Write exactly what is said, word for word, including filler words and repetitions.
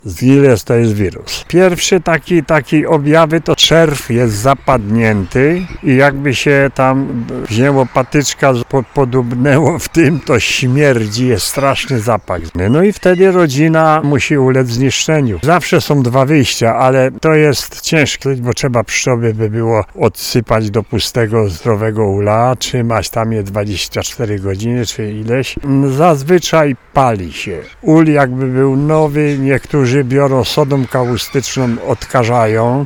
Zgiles to jest wirus. Pierwszy taki, taki objawy to czerw jest zapadnięty i jakby się tam wzięło patyczka, podubnęło w tym, to śmierdzi, jest straszny zapach. No i wtedy rodzina musi ulec zniszczeniu. Zawsze są dwa wyjścia, ale to jest ciężkie, bo trzeba pszczoły by było odsypać do pustego, zdrowego ula, trzymać tam je dwadzieścia cztery godziny, czy ileś. Zazwyczaj pali się. Ul jakby był nowy, niektórzy biorą sodą kaustyczną, odkażają.